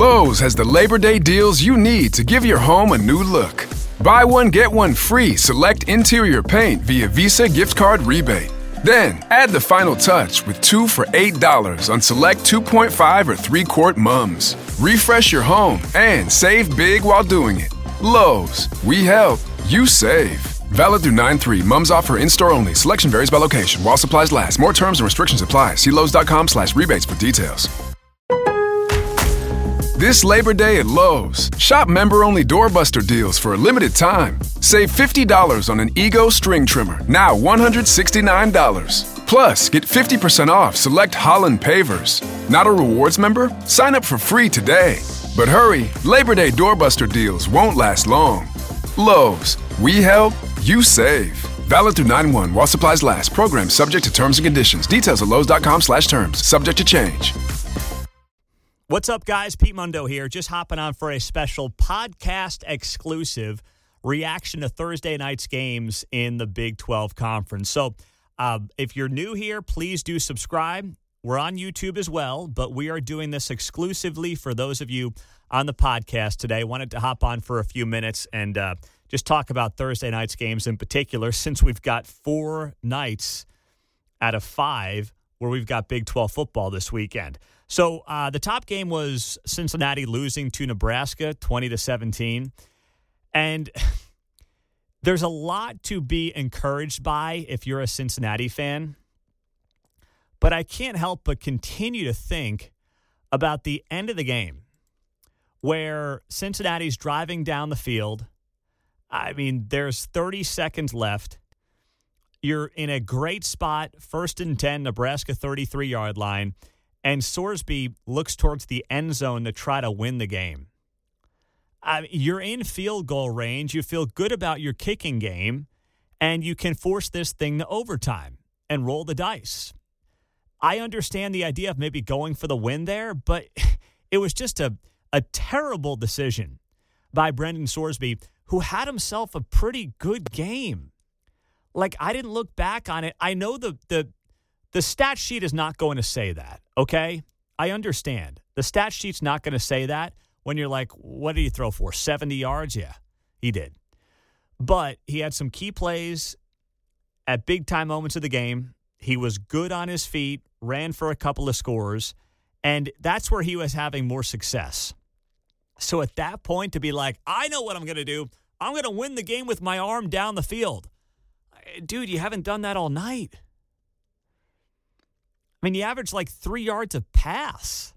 Lowe's has the Labor Day deals you need to give your home a new look. Buy one, get one free select interior paint via Visa gift card rebate. Then, add the final touch with 2 for $8 on select 2.5 or 3-quart mums. Refresh your home and save big while doing it. Lowe's, we help, you save. Valid through 9/3. Mums offer in-store only. Selection varies by location. While supplies last. More terms and restrictions apply. See Lowes.com/rebates for details. This Labor Day at Lowe's, shop member-only doorbuster deals for a limited time. Save $50 on an Ego string trimmer, now $169. Plus, get 50% off select Holland pavers. Not a rewards member? Sign up for free today. But hurry, Labor Day doorbuster deals won't last long. Lowe's, we help, you save. Valid through 9/1 while supplies last. Program subject to terms and conditions. Details at Lowes.com/terms. Subject to change. What's up, guys? Pete Mundo here. Just hopping on for a special podcast exclusive reaction to Thursday night's games in the Big 12 Conference. So if you're new here, please do subscribe. We're on YouTube as well, but we are doing this exclusively for those of you on the podcast today. Wanted to hop on for a few minutes and just talk about Thursday night's games in particular, since we've got 4 nights out of 5 where we've got Big 12 football this weekend. So the top game was Cincinnati losing to Nebraska 20-17. And there's a lot to be encouraged by if you're a Cincinnati fan. But I can't help but continue to think about the end of the game where Cincinnati's driving down the field. I mean, there's 30 seconds left. You're in a great spot, 1st and 10, Nebraska 33-yard line. And Sorsby looks towards the end zone to try to win the game. You're in field goal range. You feel good about your kicking game, and you can force this thing to overtime and roll the dice. I understand the idea of maybe going for the win there, but it was just a terrible decision by Brendan Sorsby, who had himself a pretty good game. Like, I didn't look back on it. I know the stat sheet is not going to say that, okay? I understand. The stat sheet's not going to say that when you're like, what did he throw for, 70 yards? Yeah, he did. But he had some key plays at big-time moments of the game. He was good on his feet, ran for a couple of scores, and that's where he was having more success. So at that point, to be like, I know what I'm going to do. I'm going to win the game with my arm down the field. Dude, you haven't done that all night. I mean, you averaged like 3 yards of pass.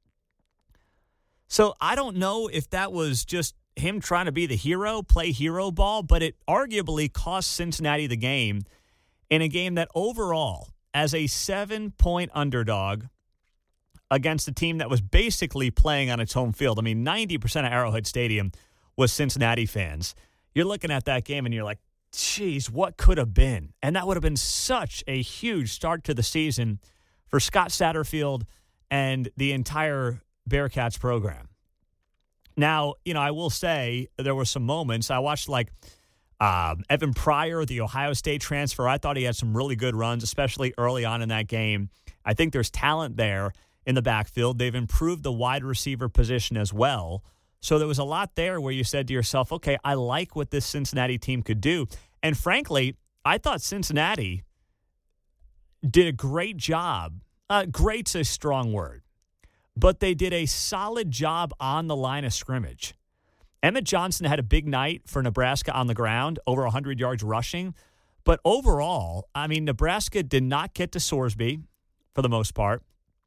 So I don't know if that was just him trying to be the hero, play hero ball, but it arguably cost Cincinnati the game in a game that overall, as a 7-point underdog against a team that was basically playing on its home field. I mean, 90% of Arrowhead Stadium was Cincinnati fans. You're looking at that game and you're like, geez, what could have been? And that would have been such a huge start to the season for Scott Satterfield and the entire Bearcats program. Now, I will say there were some moments. I watched Evan Pryor, the Ohio State transfer. I thought he had some really good runs, especially early on in that game. I think there's talent there in the backfield. They've improved the wide receiver position as well. So there was a lot there where you said to yourself, okay, I like what this Cincinnati team could do. And frankly, I thought Cincinnati did a great job. Great's a strong word. But they did a solid job on the line of scrimmage. Emmett Johnson had a big night for Nebraska on the ground, over 100 yards rushing. But overall, I mean, Nebraska did not get to Sorsby for the most part.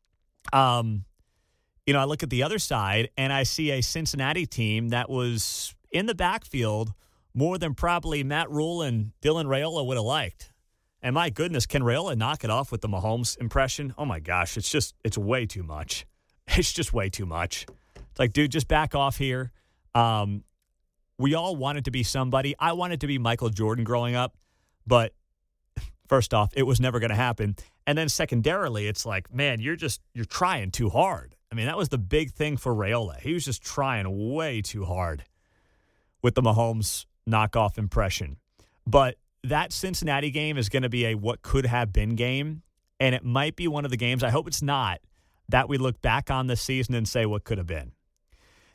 I look at the other side, and I see a Cincinnati team that was in the backfield more than probably Matt Rule and Dylan Raiola would have liked. And my goodness, can Raiola knock it off with the Mahomes impression? Oh, my gosh, it's way too much. It's just way too much. It's like, dude, just back off here. We all wanted to be somebody. I wanted to be Michael Jordan growing up, but first off, it was never going to happen. And then secondarily, it's like, man, you're trying too hard. I mean, that was the big thing for Raiola. He was just trying way too hard with the Mahomes knockoff impression. But that Cincinnati game is going to be a what could have been game, and it might be one of the games, I hope it's not, that we look back on this season and say what could have been.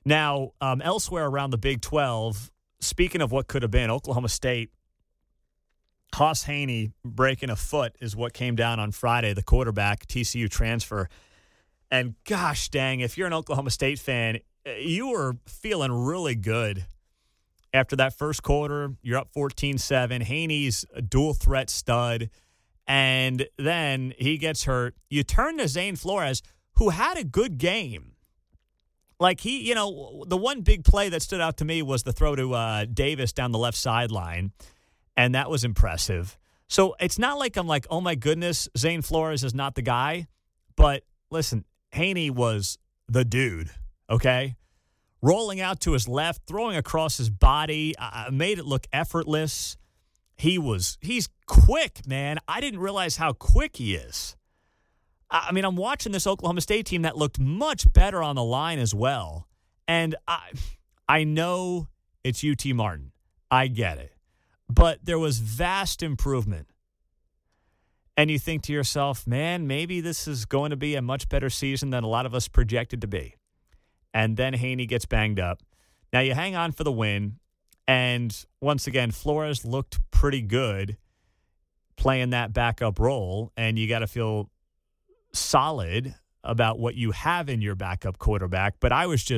Now, elsewhere around the Big 12, speaking of what could have been, Oklahoma State, Hauss Haney breaking a foot is what came down on Friday, the quarterback, TCU transfer. And gosh dang, if you're an Oklahoma State fan, you were feeling really good after that first quarter. You're up 14-7. Haney's a dual threat stud. And then he gets hurt. You turn to Zane Flores, who had a good game. Like the one big play that stood out to me was the throw to Davis down the left sideline. And that was impressive. So it's not like I'm like, oh, my goodness, Zane Flores is not the guy. But listen, Haney was the dude, okay? Rolling out to his left, throwing across his body, made it look effortless. He's quick, man. I didn't realize how quick he is. I mean, I'm watching this Oklahoma State team that looked much better on the line as well. And I know it's UT Martin. I get it. But there was vast improvement. And you think to yourself, man, maybe this is going to be a much better season than a lot of us projected to be. And then Haney gets banged up. Now you hang on for the win. And once again, Flores looked pretty good playing that backup role. And you got to feel solid about what you have in your backup quarterback. But I was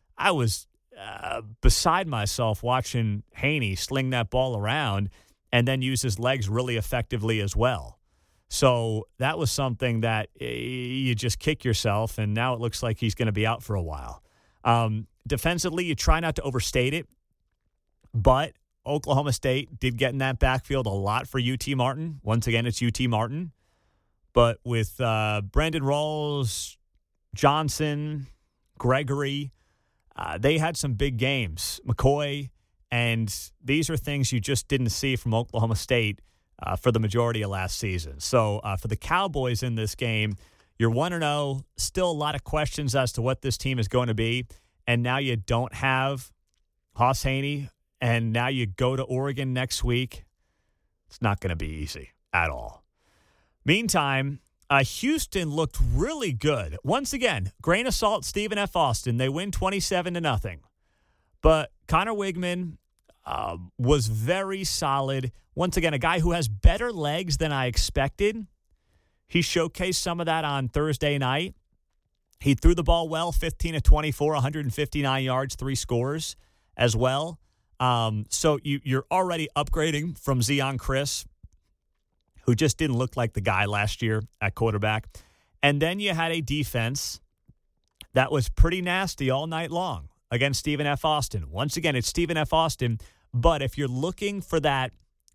beside myself watching Haney sling that ball around and then use his legs really effectively as well. So that was something that you just kick yourself, and now it looks like he's going to be out for a while. Defensively, you try not to overstate it, but Oklahoma State did get in that backfield a lot for UT Martin. Once again, it's UT Martin. But with Brandon Rawls, Johnson, Gregory, they had some big games. McCoy, and these are things you just didn't see from Oklahoma State for the majority of last season. So for the Cowboys in this game, you're 1-0, still a lot of questions as to what this team is going to be, and now you don't have Hauss Haney, and now you go to Oregon next week. It's not going to be easy at all. Meantime, Houston looked really good. Once again, grain of salt, Stephen F. Austin. They win 27-0. But Connor Wigman was very solid. Once again, a guy who has better legs than I expected. He showcased some of that on Thursday night. He threw the ball well, 15 of 24, 159 yards, 3 scores as well. So you're already upgrading from Zion Chris, who just didn't look like the guy last year at quarterback. And then you had a defense that was pretty nasty all night long against Stephen F. Austin. Once again, it's Stephen F. Austin, but if you're looking for that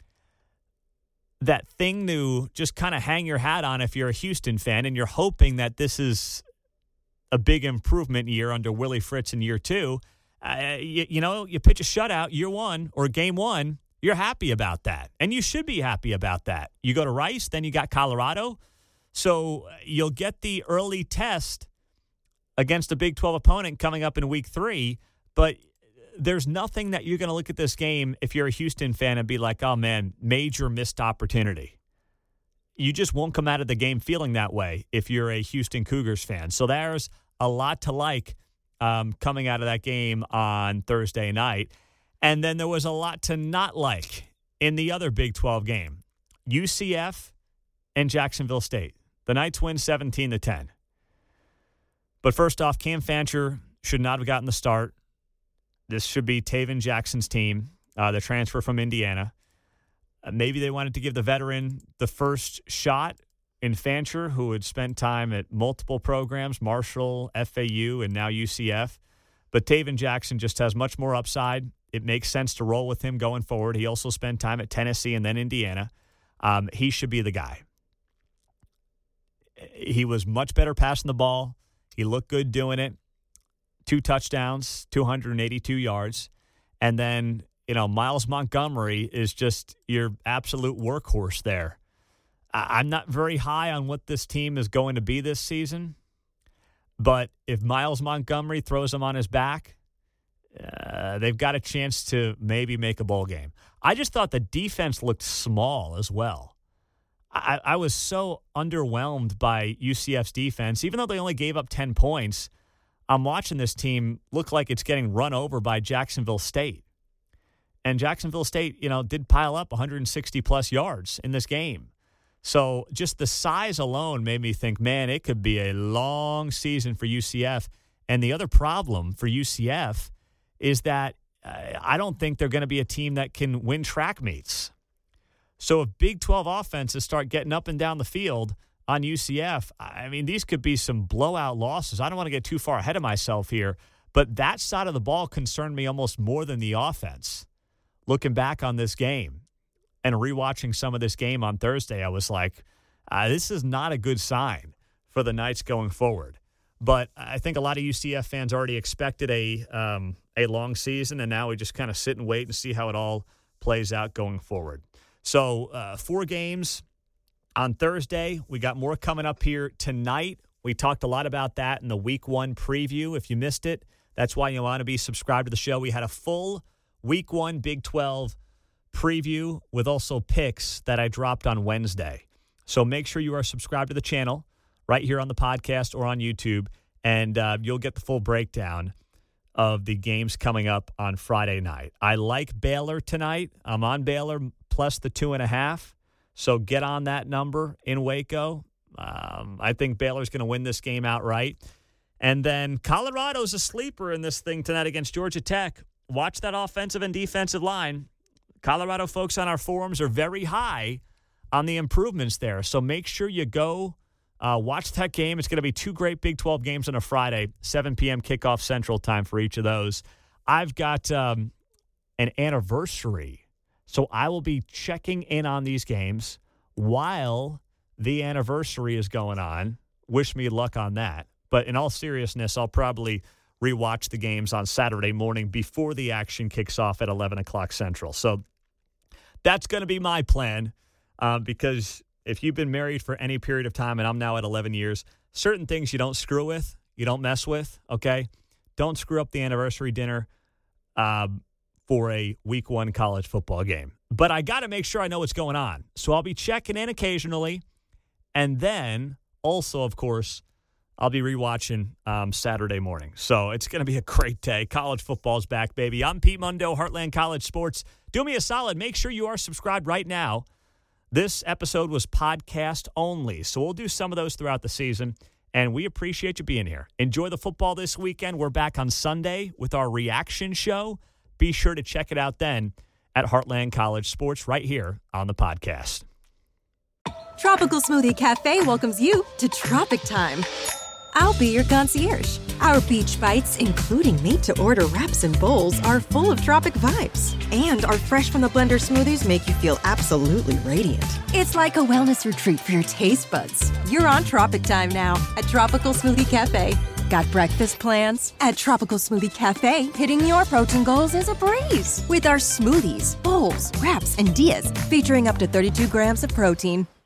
thing to just kind of hang your hat on if you're a Houston fan and you're hoping that this is a big improvement year under Willie Fritz in year 2, you pitch a shutout year 1 or game 1, you're happy about that. And you should be happy about that. You go to Rice, then you got Colorado. So you'll get the early test against a Big 12 opponent coming up in week 3. But there's nothing that you're going to look at this game if you're a Houston fan and be like, oh, man, major missed opportunity. You just won't come out of the game feeling that way if you're a Houston Cougars fan. So there's a lot to like coming out of that game on Thursday night. And then there was a lot to not like in the other Big 12 game. UCF and Jacksonville State. The Knights win 17-10. But first off, Cam Fancher should not have gotten the start. This should be Taven Jackson's team, the transfer from Indiana. Maybe they wanted to give the veteran the first shot in Fancher, who had spent time at multiple programs, Marshall, FAU, and now UCF. But Taven Jackson just has much more upside. It makes sense to roll with him going forward. He also spent time at Tennessee and then Indiana. He should be the guy. He was much better passing the ball. He looked good doing it. 2 touchdowns, 282 yards. And then, Miles Montgomery is just your absolute workhorse there. I'm not very high on what this team is going to be this season. But if Miles Montgomery throws him on his back, they've got a chance to maybe make a bowl game. I just thought the defense looked small as well. I was so underwhelmed by UCF's defense. Even though they only gave up 10 points, I'm watching this team look like it's getting run over by Jacksonville State. And Jacksonville State, did pile up 160-plus yards in this game. So just the size alone made me think, man, it could be a long season for UCF. And the other problem for UCF is that I don't think they're going to be a team that can win track meets. So if Big 12 offenses start getting up and down the field on UCF, these could be some blowout losses. I don't want to get too far ahead of myself here, but that side of the ball concerned me almost more than the offense. Looking back on this game and rewatching some of this game on Thursday, I was like, this is not a good sign for the Knights going forward. But I think a lot of UCF fans already expected a long season, and now we just kind of sit and wait and see how it all plays out going forward. So 4 games on Thursday. We got more coming up here tonight. We talked a lot about that in the Week 1 preview. If you missed it, that's why you want to be subscribed to the show. We had a full Week 1 Big 12 preview with also picks that I dropped on Wednesday. So make sure you are subscribed to the channel right here on the podcast or on YouTube, and you'll get the full breakdown of the games coming up on Friday night. I like Baylor tonight. I'm on Baylor plus the 2.5. So get on that number in Waco. I think Baylor's going to win this game outright. And then Colorado's a sleeper in this thing tonight against Georgia Tech. Watch that offensive and defensive line. Colorado folks on our forums are very high on the improvements there. So make sure you go watch that game. It's going to be 2 great Big 12 games on a Friday, 7 p.m. kickoff Central Time for each of those. I've got an anniversary, so I will be checking in on these games while the anniversary is going on. Wish me luck on that. But in all seriousness, I'll probably rewatch the games on Saturday morning before the action kicks off at 11 o'clock Central. So that's going to be my plan because if you've been married for any period of time, and I'm now at 11 years, certain things you don't screw with, you don't mess with, okay? Don't screw up the anniversary dinner for a Week 1 college football game. But I got to make sure I know what's going on. So I'll be checking in occasionally. And then also, of course, I'll be rewatching Saturday morning. So it's going to be a great day. College football's back, baby. I'm Pete Mundo, Heartland College Sports. Do me a solid. Make sure you are subscribed right now. This episode was podcast only, so we'll do some of those throughout the season, and we appreciate you being here. Enjoy the football this weekend. We're back on Sunday with our reaction show. Be sure to check it out then at Heartland College Sports right here on the podcast. Tropical Smoothie Cafe welcomes you to Tropic Time. I'll be your concierge. Our beach bites, including made-to-order wraps and bowls, are full of tropic vibes. And our fresh-from-the-blender smoothies make you feel absolutely radiant. It's like a wellness retreat for your taste buds. You're on Tropic Time now at Tropical Smoothie Cafe. Got breakfast plans? At Tropical Smoothie Cafe, hitting your protein goals is a breeze. With our smoothies, bowls, wraps, and dias featuring up to 32 grams of protein.